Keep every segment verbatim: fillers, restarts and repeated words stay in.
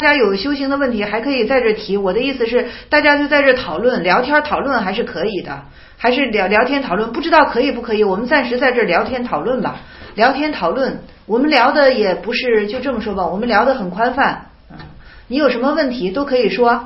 大家有修行的问题还可以在这提，我的意思是大家就在这讨论，聊天讨论还是可以的，还是聊聊天讨论，不知道可以不可以，我们暂时在这聊天讨论吧。聊天讨论，我们聊的也不是就这么说吧，我们聊得很宽泛，嗯，你有什么问题都可以说。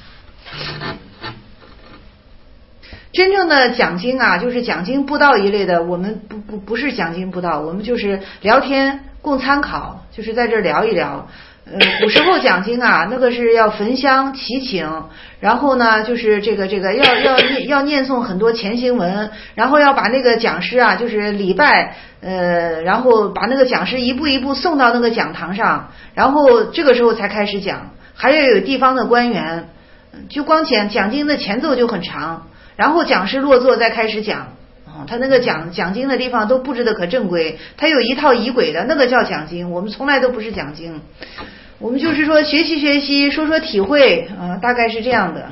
真正的讲经啊，就是讲经布道一类的，我们不不不是讲经布道，我们就是聊天供参考，就是在这聊一聊。呃，古时候讲经啊，那个是要焚香祈请，然后呢，就是这个这个要要要念诵很多前行文，然后要把那个讲师啊，就是礼拜，呃，然后把那个讲师一步一步送到那个讲堂上，然后这个时候才开始讲，还要有地方的官员，就光讲讲经的前奏就很长，然后讲师落座再开始讲。他那个讲讲经的地方都布置的可正规，他有一套仪轨的，那个叫讲经。我们从来都不是讲经，我们就是说学习学习，说说体会啊、呃，大概是这样的。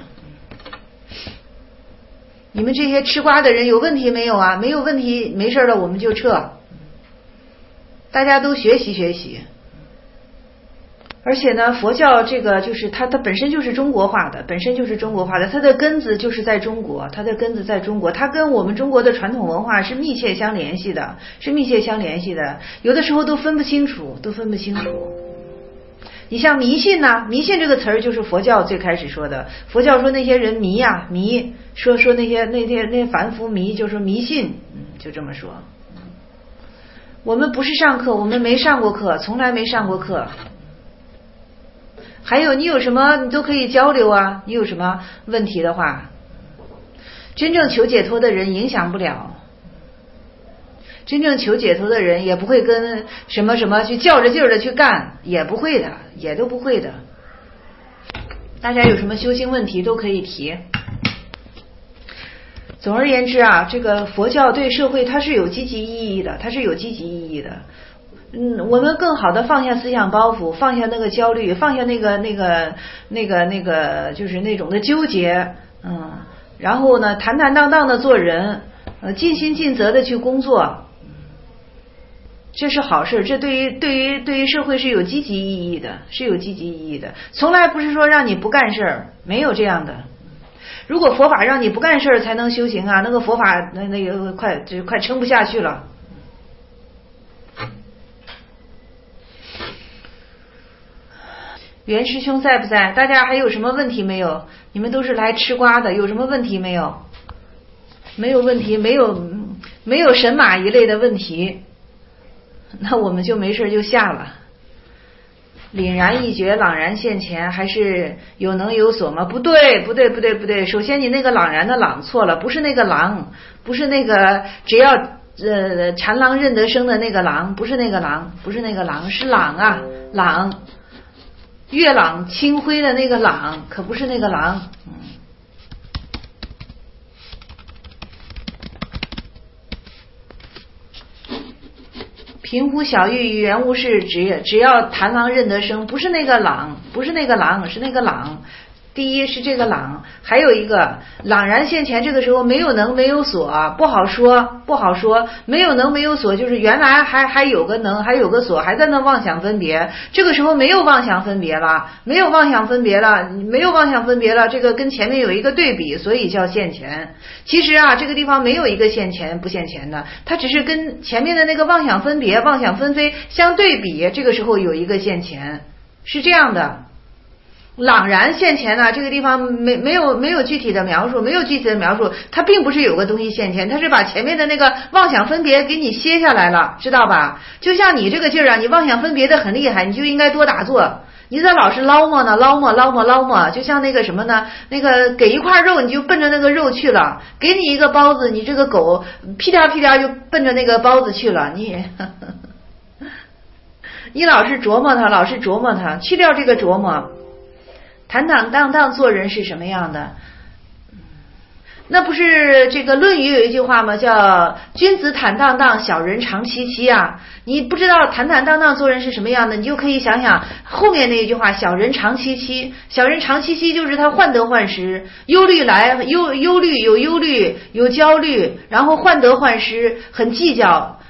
你们这些吃瓜的人有问题没有啊？没有问题，没事了我们就撤。大家都学习学习。而且呢，佛教这个就是它它本身就是中国化的，本身就是中国化的，它的根子就是在中国，它的根子在中国，它跟我们中国的传统文化是密切相联系的，是密切相联系的，有的时候都分不清楚，都分不清楚。你像迷信呢、啊，迷信这个词儿就是佛教最开始说的，佛教说那些人迷呀、啊、迷，说说那些那些那些凡夫迷，就说迷信，嗯，就这么说。我们不是上课，我们没上过课，从来没上过课。还有你有什么你都可以交流啊，你有什么问题的话，真正求解脱的人影响不了，真正求解脱的人也不会跟什么什么去较着劲儿的去干，也不会的，也都不会的。大家有什么修行问题都可以提。总而言之啊，这个佛教对社会它是有积极意义的，它是有积极意义的。嗯，我们更好的放下思想包袱，放下那个焦虑，放下那个那个那个那个就是那种的纠结，嗯，然后呢，坦坦荡荡的做人，呃，尽心尽责的去工作，这是好事，这对于对于对于社会是有积极意义的，是有积极意义的。从来不是说让你不干事儿，没有这样的。如果佛法让你不干事儿才能修行啊，那个佛法那那个快就快撑不下去了。袁师兄在不在？大家还有什么问题没有？你们都是来吃瓜的，有什么问题没有？没有问题，没有没有神马一类的问题，那我们就没事就下了。凛然一觉，朗然现前，还是有能有所吗？不对，不对，不对，不对。首先你那个朗然的朗错了，不是那个狼，不是那个只要呃禅狼认得生的那个狼，不是那个狼，不是那个狼，是朗啊，朗。月朗清辉的那个朗，可不是那个狼。嗯，平湖小玉与圆无事，只只要谈狼认得生，不是那个朗，不是那个狼，是那个朗。第一是这个朗，还有一个朗然现前，这个时候没有能没有所，不好说不好说，没有能没有所，就是原来还还有个能还有个所，还在那妄想分别，这个时候没有妄想分别了，没有妄想分别了，没有妄想分别了，这个跟前面有一个对比，所以叫现前。其实啊，这个地方没有一个现前不现前的，它只是跟前面的那个妄想分别妄想分飞相对比，这个时候有一个现前，是这样的。朗然现前呢，这个地方没没有没有具体的描述，没有具体的描述，它并不是有个东西现前，它是把前面的那个妄想分别给你歇下来了，知道吧？就像你这个劲儿啊，你妄想分别的很厉害，你就应该多打坐。你咋老是捞摸呢？捞摸捞摸捞摸，就像那个什么呢？那个给一块肉，你就奔着那个肉去了；给你一个包子，你这个狗屁颠屁颠就奔着那个包子去了。你你老是琢磨它，老是琢磨它，去掉这个琢磨。坦坦荡荡做人是什么样的？那不是这个《论语》有一句话吗？叫君子坦荡荡，小人长戚戚啊！你不知道坦坦荡荡做人是什么样的，你就可以想想后面那一句话：小人长戚戚。小人长戚戚就是他患得患失，忧虑来忧忧虑有忧虑有焦虑，然后患得患失，很计较。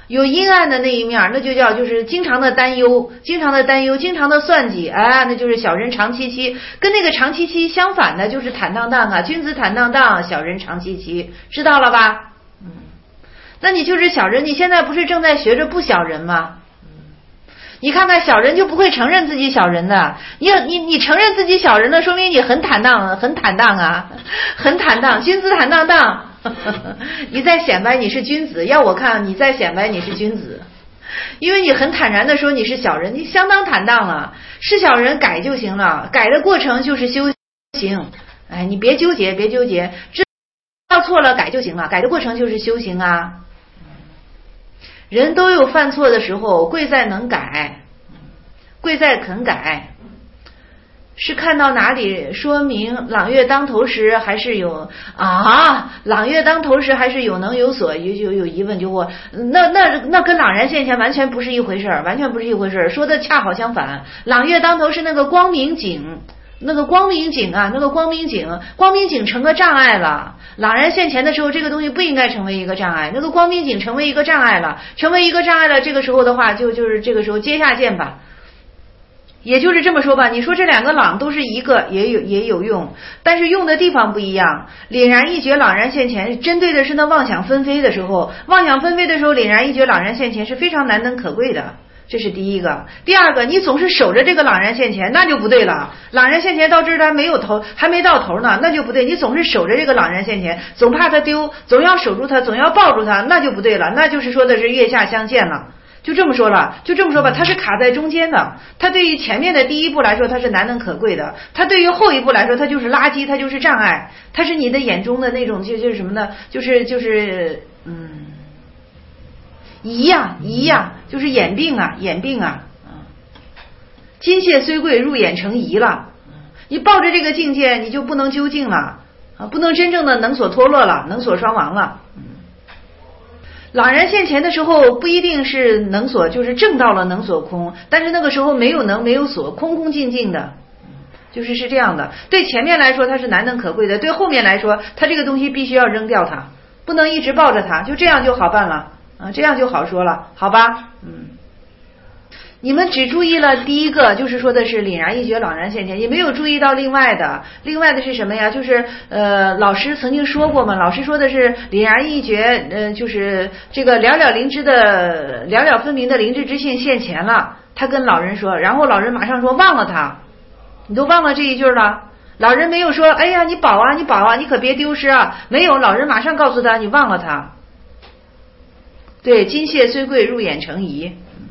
有阴暗的那一面，那就叫就是经常的担忧，经常的担忧，经常的算计，哎，那就是小人长戚戚。跟那个长戚戚相反的就是坦荡荡啊，君子坦荡荡，小人长戚戚，知道了吧？嗯，那你就是小人，你现在不是正在学着不小人吗？你看看小人就不会承认自己小人的，你你你承认自己小人了，说明你很坦荡，很坦荡啊，很坦荡，君子坦荡荡。你在显摆你是君子，要我看你在显摆你是君子，因为你很坦然的说你是小人，你相当坦荡了。是小人改就行了，改的过程就是修行。哎，你别纠结，别纠结，知道错了改就行了，改的过程就是修行啊。人都有犯错的时候，贵在能改，贵在肯改。是看到哪里说明朗月当头时还是有啊？朗月当头时还是有能有所，有有有疑问就问，那那那跟朗然现前完全不是一回事儿，完全不是一回事儿，说的恰好相反。朗月当头是那个光明景，那个光明景啊，那个光明景，光明景成个障碍了。朗然现前的时候，这个东西不应该成为一个障碍，那个光明景成为一个障碍了，成为一个障碍了。这个时候的话，就就是这个时候接下见吧。也就是这么说吧，你说这两个朗都是一个，也有也有用，但是用的地方不一样。凛然一觉朗然现前，针对的是那妄想纷飞的时候，妄想纷飞的时候，凛然一觉朗然现前是非常难能可贵的，这是第一个。第二个，你总是守着这个朗然现前，那就不对了。朗然现前到这儿还没有头，还没到头呢，那就不对。你总是守着这个朗然现前，总怕它丢，总要守住它，总要抱住它，那就不对了。那就是说的是月下相见了。就这么说了，就这么说吧，它是卡在中间的。它对于前面的第一步来说，它是难能可贵的；它对于后一步来说，它就是垃圾，它就是障碍。它是你的眼中的那种，就就是什么呢？就是就是嗯，疑呀疑呀，就是眼病啊，眼病啊。金屑虽贵，入眼成疑了。你抱着这个境界，你就不能究竟了啊，不能真正的能所脱落了，能所双亡了。朗然现前的时候不一定是能所，就是证到了能所空，但是那个时候没有能没有所，空空静静的，就是是这样的。对前面来说它是难能可贵的，对后面来说它这个东西必须要扔掉它，不能一直抱着它，就这样就好办了啊，这样就好说了，好吧？嗯。你们只注意了第一个，就是说的是凛然一觉朗然现前，也没有注意到另外的。另外的是什么呀？就是呃，老师曾经说过嘛，老师说的是凛然一觉，呃，就是这个了了灵知的了了分明的灵智之性现前了。他跟老人说，然后老人马上说忘了他，你都忘了这一句了。老人没有说，哎呀，你保啊，你保啊，你可别丢失啊，没有，老人马上告诉他，你忘了他。对，金屑虽贵，入眼成疑。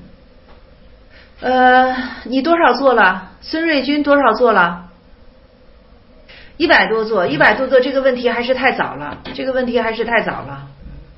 呃，你多少做了？孙瑞军多少做了？一百多做，一百多做，这个问题还是太早了，这个问题还是太早了。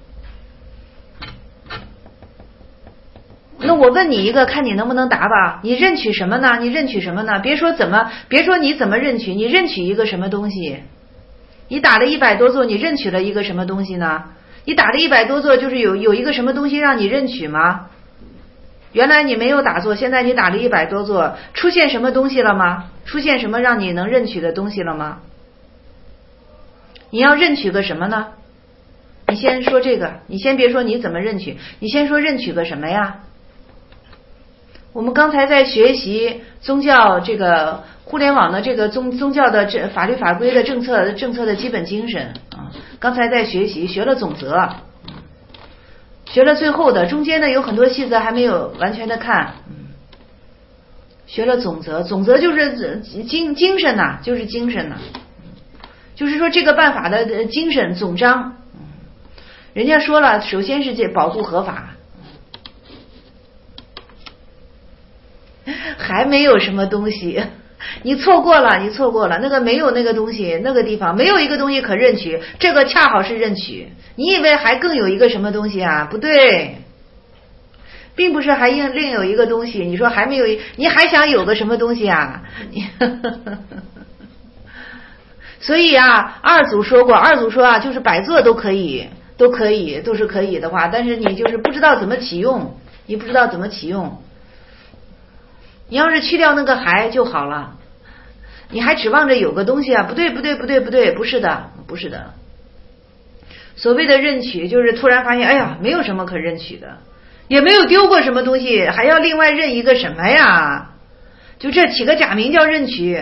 那我问你一个，看你能不能答吧？你认取什么呢？你认取什么呢？别说怎么，别说你怎么认取，你认取一个什么东西？你打了一百多做，你认取了一个什么东西呢？你打了一百多做，就是有有一个什么东西让你认取吗？原来你没有打坐，现在你打了一百多坐，出现什么东西了吗？出现什么让你能认取的东西了吗？你要认取个什么呢？你先说这个，你先别说你怎么认取，你先说认取个什么呀？我们刚才在学习宗教这个互联网的这个宗宗教的这法律法规的政策政策的基本精神啊，刚才在学习学了总则。学了最后的，中间呢有很多细则还没有完全的看。学了总则，总则就是精精神呐、啊，就是精神呐、啊，就是说这个办法的精神总章。人家说了，首先是这保护合法，还没有什么东西。你错过了，你错过了，那个没有那个东西，那个地方没有一个东西可认取，这个恰好是认取。你以为还更有一个什么东西啊？不对，并不是还另另有一个东西。你说还没有，你还想有个什么东西啊？所以啊，二祖说过，二祖说啊，就是百座都可以，都可以，都是可以的话，但是你就是不知道怎么启用，你不知道怎么启用。你要是去掉那个还就好了，你还指望着有个东西啊？不对不对不对不对，不是的，不是的。所谓的认取，就是突然发现，哎呀，没有什么可认取的。 也没有丢过什么东西，还要另外认一个什么呀？就这起个假名叫认取，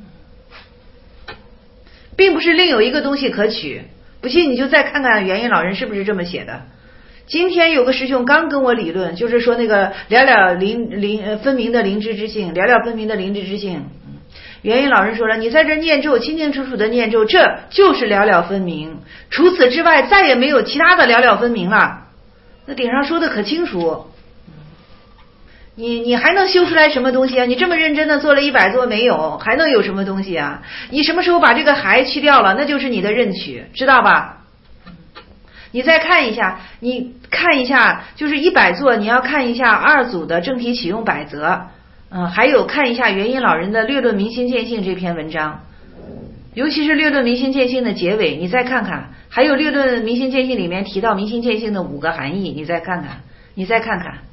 并不是另有一个东西可取。不信你就再看看元音老人是不是这么写的。今天有个师兄刚跟我理论，就是说那个了了灵灵分明的灵知之性，了了分明的灵知之性。元音老人说了，你在这念咒，清清楚楚的念咒，这就是了了分明，除此之外再也没有其他的了了分明了。那顶上说的可清楚，你你还能修出来什么东西啊？你这么认真的做了一百座没有，还能有什么东西啊？你什么时候把这个还去掉了，那就是你的认取，知道吧？你再看一下，你看一下，就是一百座，你要看一下二祖的正题启用百则，嗯，还有看一下元音老人的略论明心见性这篇文章，尤其是略论明心见性的结尾，你再看看，还有略论明心见性里面提到明心见性的五个含义，你再看看，你再看看，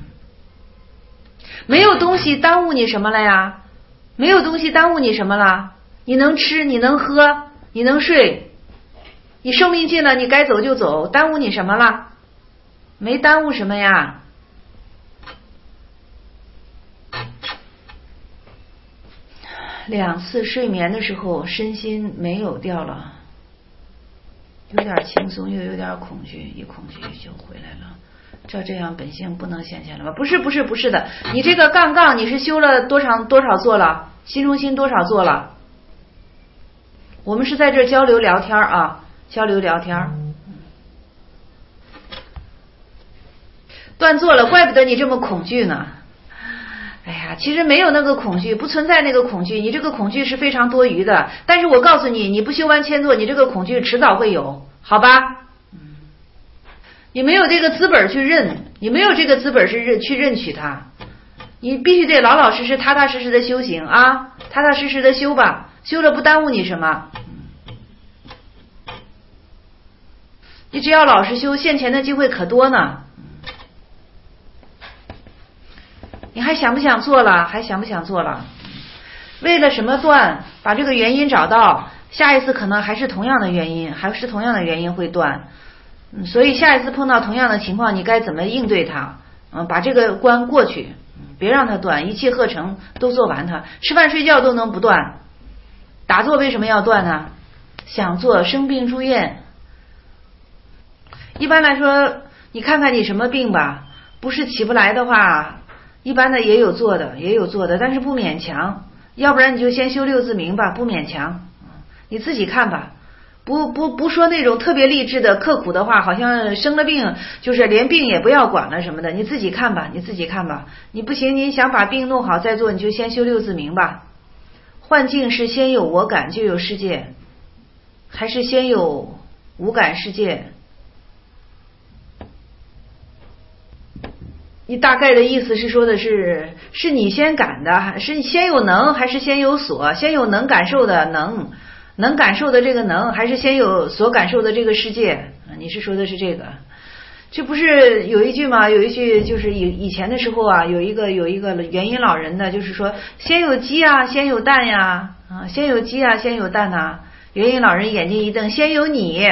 没有东西耽误你什么了呀？没有东西耽误你什么了？你能吃，你能喝，你能睡，你寿命尽了，你该走就走，耽误你什么了？没耽误什么呀？两次睡眠的时候，身心没有掉了，有点轻松，又有点恐惧，一恐惧就回来了。照这样本性不能显现了吧？不是不是不是的，你这个杠杠你是修了多长多少座了？心中心多少座了？我们是在这交流聊天啊，交流聊天。断座了，怪不得你这么恐惧呢。哎呀，其实没有那个恐惧，不存在那个恐惧，你这个恐惧是非常多余的。但是我告诉你，你不修完千座，你这个恐惧迟早会有，好吧？你没有这个资本去认，你没有这个资本是认去认取它，你必须得老老实实、踏踏实实的修行啊，踏踏实实的修吧，修了不耽误你什么。你只要老实修，现前的机会可多呢。你还想不想做了？还想不想做了？为了什么断？把这个原因找到，下一次可能还是同样的原因，还是同样的原因会断。嗯，所以下一次碰到同样的情况，你该怎么应对它？嗯，把这个关过去，别让它断，一气呵成都做完它。吃饭睡觉都能不断，打坐为什么要断呢？想做生病住院。一般来说，你看看你什么病吧，不是起不来的话，一般的也有做的，也有做的，但是不勉强。要不然你就先修六字明吧，不勉强，你自己看吧。不不不说那种特别励志的刻苦的话，好像生了病就是连病也不要管了什么的，你自己看吧，你自己看吧。你不行，你想把病弄好再做，你就先修六字明吧。幻境是先有我感就有世界，还是先有无感世界？你大概的意思是说的是，是你先感的，还是先有能，还是先有所？先有能感受的能，能感受的这个能，还是先有所感受的这个世界？你是说的是这个？这不是有一句吗？有一句就是以以前的时候啊，有一个有一个元音老人的，就是说先有鸡啊，先有蛋呀，啊，先有鸡啊，先有蛋呐、啊。元音老人眼睛一瞪，先有你。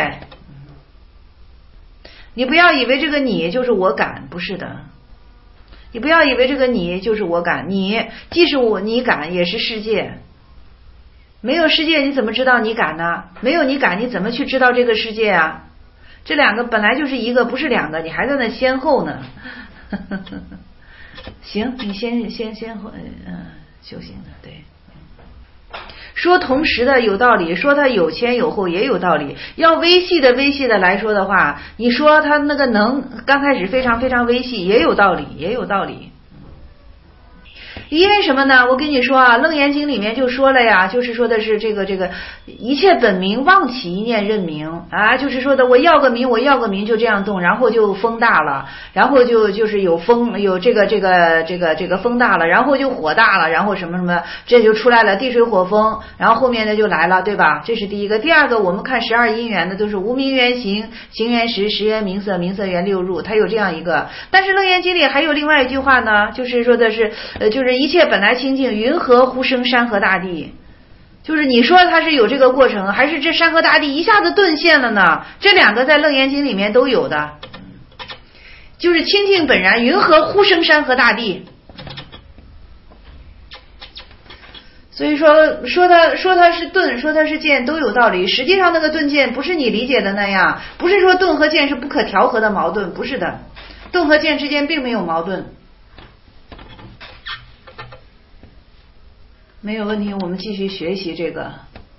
你不要以为这个你就是我感，不是的。你不要以为这个你就是我感，你既是我你感，也是世界。没有世界你怎么知道你感呢？没有你感你怎么去知道这个世界啊？这两个本来就是一个，不是两个，你还在那先后呢。行，你先先先后嗯修行的对。说同时的有道理，说它有前有后也有道理。要微细的微细的来说的话，你说它那个能刚开始非常非常微细，也有道理，也有道理。因为什么呢？我跟你说啊，《楞严经》里面就说了呀，就是说的是这个这个一切本名妄起一念认名啊，就是说的我要个名，我要个名就这样动，然后就风大了，然后就就是有风有这个这个这个这个风大了，然后就火大了，然后什么什么这就出来了地水火风，然后后面的就来了，对吧？这是第一个。第二个，我们看十二因缘的都是无名缘行，行缘识，识缘名色，名色缘六入，它有这样一个。但是《楞严经》里还有另外一句话呢，就是说的是呃就是一切本来清净，云何忽生山河大地？就是你说它是有这个过程，还是这山河大地一下子顿现了呢？这两个在《楞严经》里面都有的。 就是清净本然，云何呼生山河大地？所以说说它说它是顿，说它是渐，都有道理。实际上那个顿渐不是你理解的那样，不是说顿和渐是不可调和的矛盾，不是的，顿和渐之间并没有矛盾。没有问题，我们继续学习这个。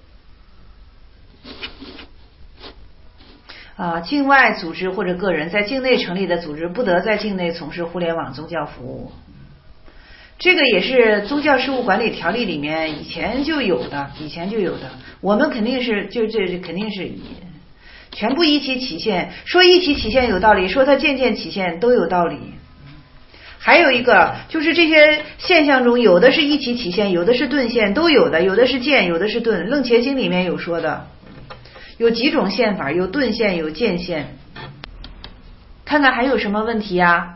啊，境外组织或者个人在境内成立的组织，不得在境内从事互联网宗教服务。这个也是宗教事务管理条例里面以前就有的，以前就有的。我们肯定是就这肯定是全部一起起现，说一起起现有道理，说它渐渐起现都有道理。还有一个就是这些现象中，有的是一起起现，有的是顿现，都有的，有的是渐，有的是顿。楞伽经里面有说的，有几种现法，有顿现，有渐现。看看还有什么问题呀？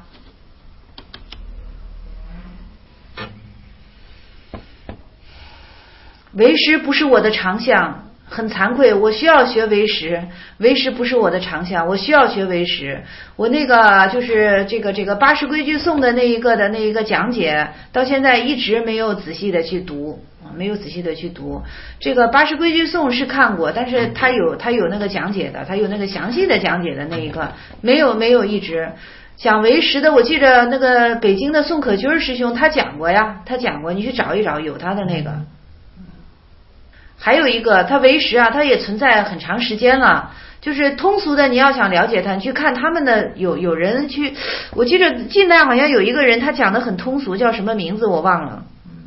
为师不是我的长项，很惭愧，我需要学为师。为师不是我的长项，我需要学为师。我那个就是这个这个八十规矩颂的那一个的那一个讲解，到现在一直没有仔细的去读，没有仔细的去读。这个八十规矩颂是看过，但是他有他有那个讲解的，他有那个详细的讲解的那一个，没有没有一直。讲为师的，我记着那个北京的宋可军师兄他讲过呀，他讲过，你去找一找，有他的那个。还有一个，它为实啊，它也存在很长时间了。就是通俗的，你要想了解它，你去看他们的有有人去，我记得近代好像有一个人他讲的很通俗，叫什么名字我忘了，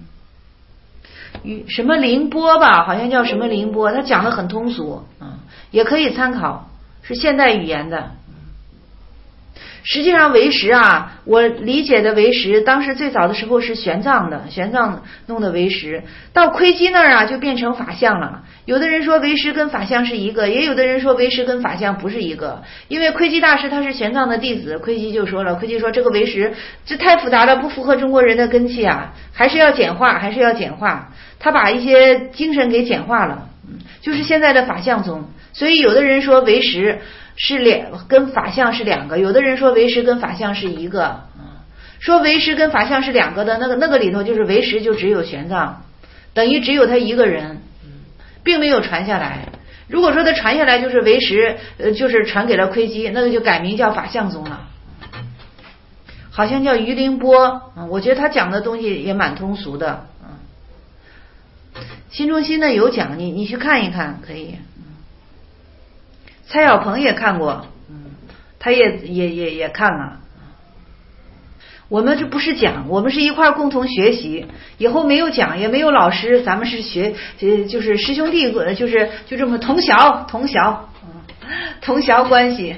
嗯，什么凌波吧，好像叫什么凌波，他讲的很通俗，嗯，也可以参考，是现代语言的。实际上为实啊，我理解的为实，当时最早的时候是玄奘的，玄奘弄的为实，到窥基那儿啊就变成法相了。有的人说为实跟法相是一个，也有的人说为实跟法相不是一个。因为窥基大师他是玄奘的弟子，窥基就说了，窥基说这个为实这太复杂了，不符合中国人的根气啊，还是要简化，还是要简化。他把一些精神给简化了，就是现在的法相宗。所以有的人说为实是两跟法相是两个，有的人说为实跟法相是一个，说为实跟法相是两个的那个那个里头就是为实就只有玄奘，等于只有他一个人，并没有传下来。如果说他传下来就是为实，呃，就是传给了窥基，那个就改名叫法相宗了，好像叫于凌波，我觉得他讲的东西也蛮通俗的。新中心呢有讲，你你去看一看可以。蔡小鹏也看过，嗯，他也也也也看了。我们这不是讲，我们是一块共同学习。以后没有讲，也没有老师，咱们是学，就是师兄弟，就是就这么同学同学同学关系，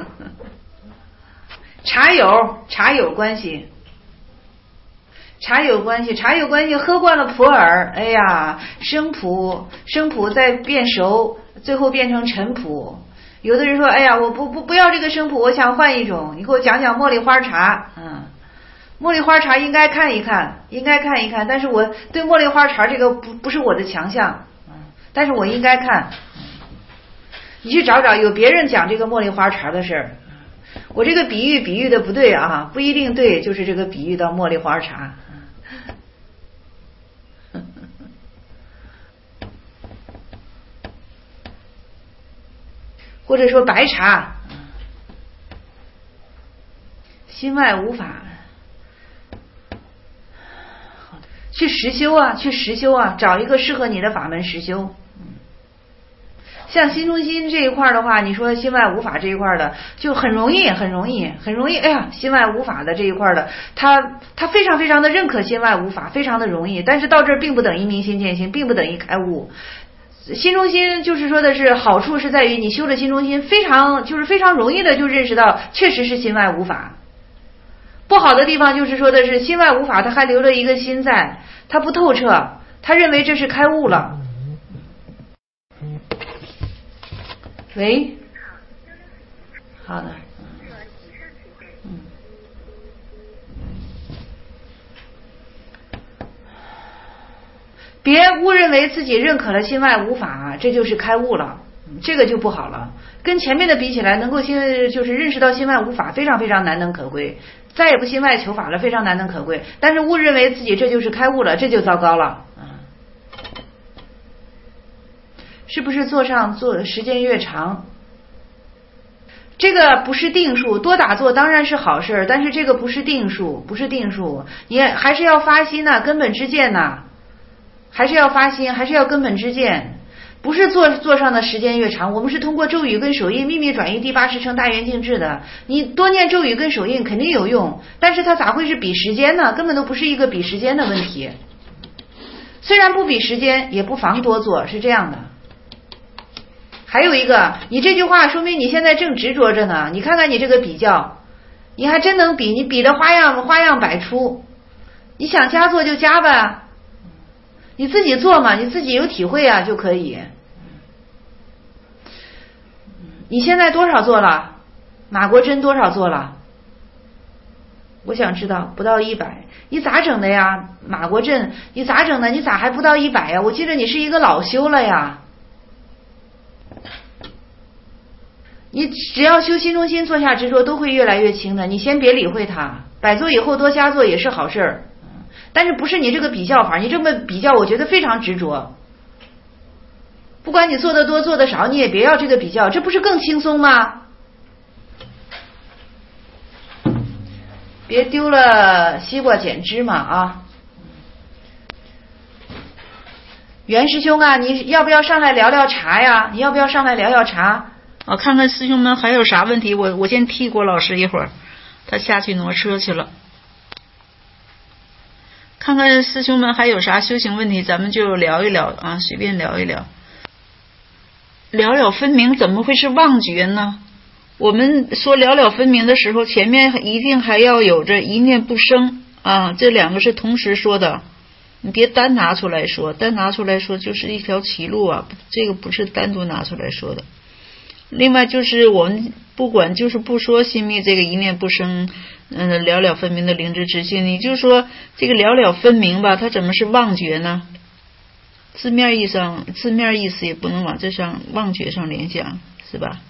茶友茶友关系。茶有关系，茶有关系，喝惯了普洱，哎呀，生普生普再变熟，最后变成陈普。有的人说，哎呀，我不不不要这个生普，我想换一种，你给我讲讲茉莉花茶。嗯，茉莉花茶应该看一看，应该看一看，但是我对茉莉花茶这个不不是我的强项，嗯，但是我应该看。你去找找，有别人讲这个茉莉花茶的事儿。我这个比喻比喻的不对啊，不一定对，就是这个比喻到茉莉花茶。或者说白茶，心外无法，去实修啊，去实修啊，找一个适合你的法门实修。像新中心这一块的话，你说心外无法这一块的就很容易很容易很容易，哎呀，心外无法的这一块的他他非常非常的认可心外无法，非常的容易，但是到这儿并不等于明心见性，并不等于开悟。心中心就是说的是好处是在于你修了心中心非常就是非常容易的就认识到确实是心外无法。不好的地方就是说的是心外无法，他还留了一个心在，他不透彻，他认为这是开悟了。喂，好的，嗯，别误认为自己认可了心外无法，这就是开悟了。 这个就不好了。跟前面的比起来，能够心就是认识到心外无法，非常非常难能可贵。再也不心外求法了，非常难能可贵。但是误认为自己这就是开悟了，这就糟糕了。是不是坐上坐时间越长？这个不是定数，多打坐当然是好事，但是这个不是定数，不是定数，你还是要发心呐、啊，根本之见呐、啊，还是要发心，还是要根本之见。不是坐坐上的时间越长，我们是通过咒语跟手印秘密转移第八识成大圆净智的。你多念咒语跟手印肯定有用，但是它咋会是比时间呢？根本都不是一个比时间的问题。虽然不比时间，也不妨多做，是这样的。还有一个，你这句话说明你现在正执着着呢。你看看你这个比较，你还真能比，你比的花样花样百出。你想加做就加吧，你自己做嘛，你自己有体会啊就可以。你现在多少做了？马国珍多少做了？我想知道，不到一百。你咋整的呀？马国珍，你咋整的？你咋还不到一百呀？我记得你是一个老修了呀。你只要修心中心，坐下执着，都会越来越轻的。你先别理会它，百做以后多加做也是好事儿。但是不是你这个比较法，你这么比较，我觉得非常执着。不管你做的多做的少，你也别要这个比较，这不是更轻松吗？别丢了西瓜捡芝麻啊！袁师兄啊，你要不要上来聊聊茶呀？你要不要上来聊聊茶？ 我看看师兄们还有啥问题，我我先替郭老师一会儿，他下去挪车去了。看看师兄们还有啥修行问题，咱们就聊一聊啊，随便聊一聊。了了分明怎么会是妄觉呢？我们说了了分明的时候，前面一定还要有着一念不生啊，这两个是同时说的，你别单拿出来说，单拿出来说就是一条歧路啊，这个不是单独拿出来说的。另外就是我们不管就是不说心密这个一念不生，嗯、呃，了了分明的灵知之性，你就说这个了了分明吧，它怎么是妄觉呢？字面意上，字面意思也不能往这上妄觉上联想，是吧？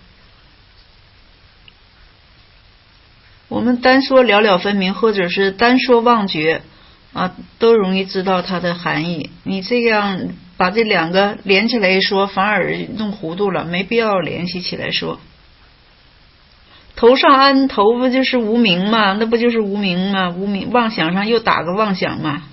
我们单说了了分明，或者是单说妄觉啊，都容易知道它的含义。你这样把这两个连起来说，反而弄糊涂了，没必要联系起来说。头上安头不就是无明吗？那不就是无明吗？无明妄想上又打个妄想嘛。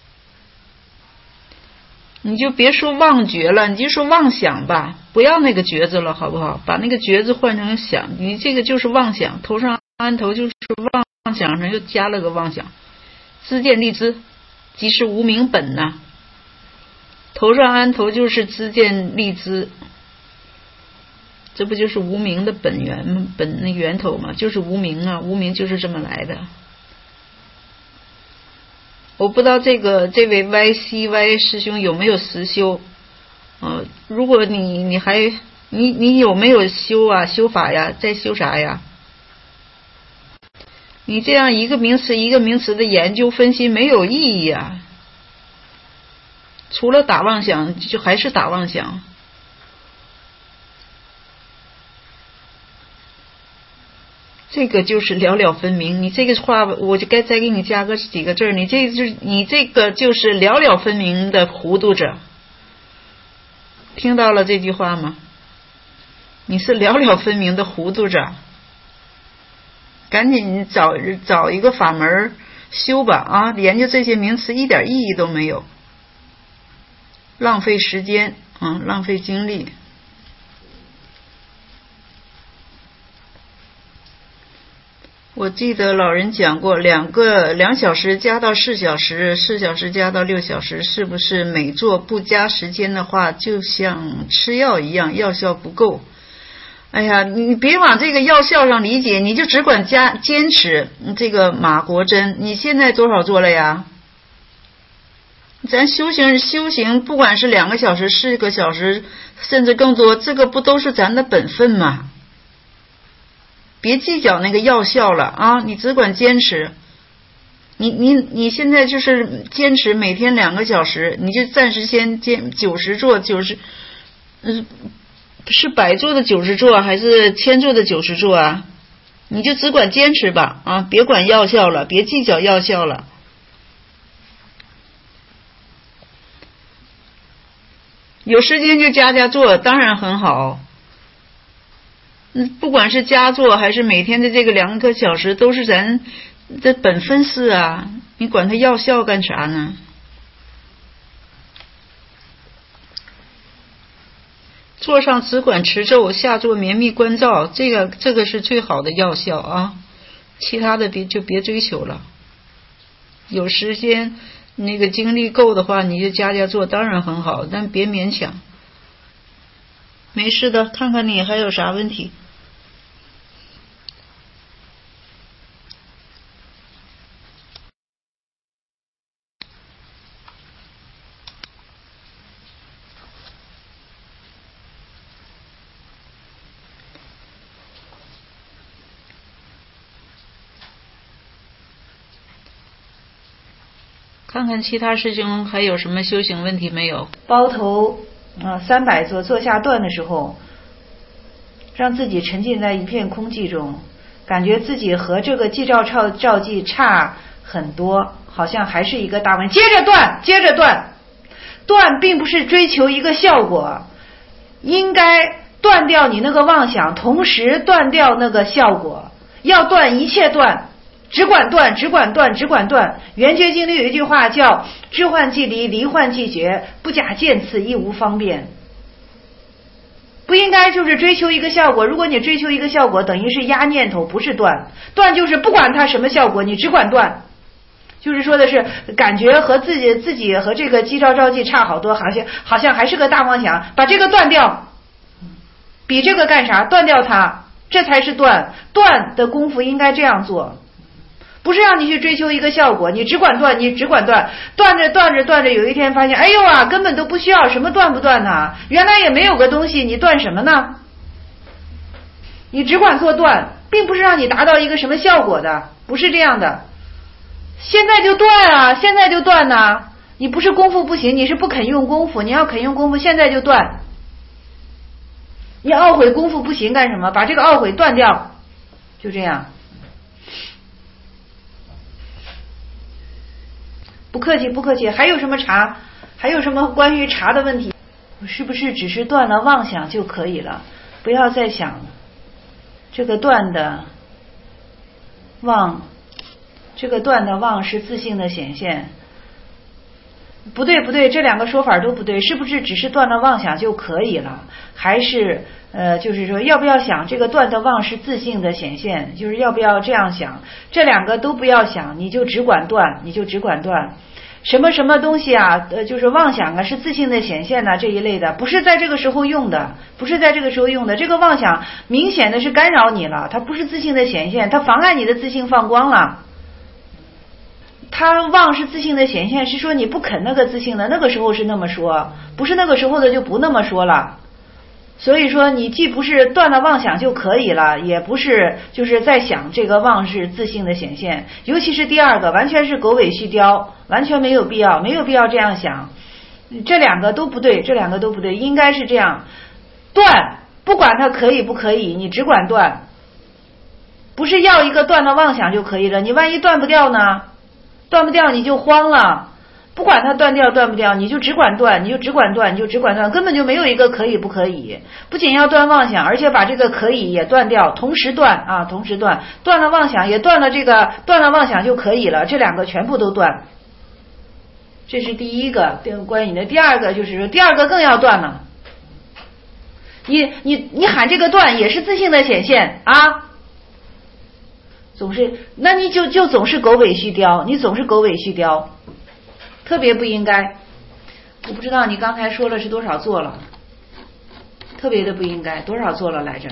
你就别说妄觉了，你就说妄想吧，不要那个觉字了，好不好？把那个觉字换成想，你这个就是妄想。头上安头就是妄想上又加了个妄想，知见立知，即是无明本呐。头上安头就是知见立知，这不就是无明的本源吗？本那源头嘛，就是无明啊，无明就是这么来的。我不知道这个这位 Y C Y 师兄有没有实修，呃，如果你你还你你有没有修啊？修法呀？在修啥呀？你这样一个名词一个名词的研究分析没有意义啊！除了打妄想，就还是打妄想。这个就是了了分明，你这个话我就该再给你加个几个字，你这就是你这个就是了了分明的糊涂者。听到了这句话吗？你是了了分明的糊涂者，赶紧找找一个法门修吧啊！研究这些名词一点意义都没有，浪费时间啊，浪费精力。我记得老人讲过，两个两小时加到四小时，四小时加到六小时，是不是每做不加时间的话，就像吃药一样，药效不够？哎呀，你别往这个药效上理解，你就只管加坚持这个马国珍。你现在多少做了呀？咱修行修行，不管是两个小时、四个小时，甚至更多，这个不都是咱的本分吗？别计较那个药效了啊！你只管坚持。你你你现在就是坚持每天两个小时，你就暂时先坚九十做九十，嗯， 是百做的九十做还是千做的九十做啊？你就只管坚持吧啊，别管药效了，别计较药效了。有时间就加加做，当然很好。嗯，不管是加做还是每天的这个两个小时，都是咱的本分事啊，你管它药效干啥呢？坐上只管持咒，下坐绵密关照，这个这个是最好的药效啊，其他的别就别追求了。有时间那个精力够的话，你就加加做，当然很好，但别勉强。没事的，看看你还有啥问题。看看其他师兄还有什么修行问题没有？ 包头啊，三百座坐下断的时候，让自己沉浸在一片空寂中，感觉自己和这个寂照照照寂差很多，好像还是一个大问题。接着断，接着断，断并不是追求一个效果，应该断掉你那个妄想，同时断掉那个效果，要断一切断。只管断，只管断，只管断。圆觉经里有一句话叫知幻即离，离幻即觉，不假见次，亦无方便。不应该就是追求一个效果，如果你追求一个效果，等于是压念头，不是断。断就是不管它什么效果，你只管断。就是说的是感觉和自己自己和这个机照照寂差好多，好像好像还是个大妄想，把这个断掉。比这个干啥？断掉它，这才是断。断的功夫应该这样做。不是让你去追求一个效果，你只管断，你只管断，断着断着断着，有一天发现，哎呦啊，根本都不需要什么断不断呢？原来也没有个东西，你断什么呢？你只管做断，并不是让你达到一个什么效果的，不是这样的。现在就断啊，现在就断呐、啊！你不是功夫不行，你是不肯用功夫，你要肯用功夫，现在就断。你懊悔功夫不行干什么？把这个懊悔断掉，就这样。不客气，不客气。还有什么茶？还有什么关于茶的问题？是不是只是断了妄想就可以了？不要再想这个断的妄，这个断的妄是自性的显现。不对，不对，这两个说法都不对。是不是只是断了妄想就可以了？还是呃，就是说要不要想这个断的妄是自性的显现？就是要不要这样想？这两个都不要想，你就只管断，你就只管断。什么什么东西啊？呃，就是妄想啊，是自性的显现呐、啊，这一类的，不是在这个时候用的，不是在这个时候用的。这个妄想明显的是干扰你了，它不是自性的显现，它妨碍你的自性放光了。它妄是自性的显现，是说你不肯那个自性的，那个时候是那么说，不是那个时候的就不那么说了。所以说你既不是断了妄想就可以了，也不是就是在想这个妄是自性的显现，尤其是第二个完全是狗尾续貂，完全没有必要，没有必要这样想。这两个都不对，这两个都不对，应该是这样断，不管它可以不可以，你只管断，不是要一个断了妄想就可以了。你万一断不掉呢？断不掉你就慌了，不管它断掉断不掉，你就只管断，你就只管断，你就只管断，根本就没有一个可以不可以。不仅要断妄想，而且把这个可以也断掉，同时断啊，同时断，断了妄想也断了这个，断了妄想就可以了，这两个全部都断。这是第一个关于你的。第二个就是说，第二个更要断了。你你你喊这个断也是自性的显现啊。总是，那你就就总是狗尾续貂，你总是狗尾续貂，特别不应该。我不知道你刚才说了是多少做了，特别的不应该，多少做了来着？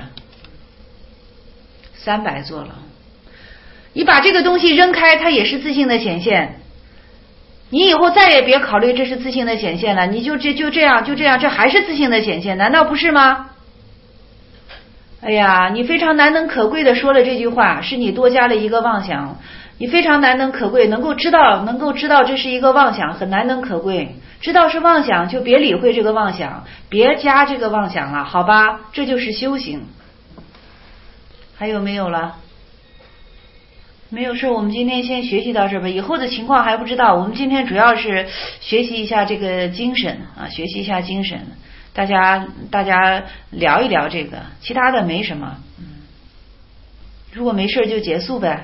三百做了。你把这个东西扔开，它也是自性的显现。你以后再也别考虑这是自性的显现了，你就这就这样就这样，这还是自性的显现，难道不是吗？哎呀，你非常难能可贵的说了这句话，是你多加了一个妄想，你非常难能可贵，能够知道能够知道这是一个妄想，很难能可贵， 知道是妄想就别理会这个妄想，别加这个妄想了，好吧？这就是修行。还有没有了？没有事，我们今天先学习到这吧，以后的情况还不知道。我们今天主要是学习一下这个精神啊，学习一下精神，大家大家聊一聊这个，其他的没什么。嗯，如果没事就结束呗。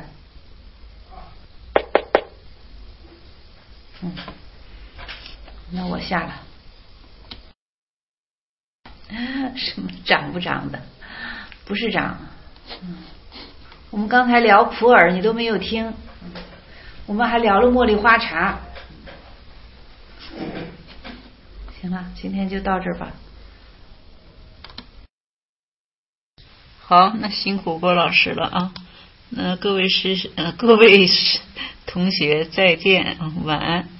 嗯，那我下了。什么长不长的？不是长。嗯，我们刚才聊普洱，你都没有听。我们还聊了茉莉花茶。行了，今天就到这儿吧。 好，那辛苦郭老师了啊。那各位师呃各位同学再见，晚安。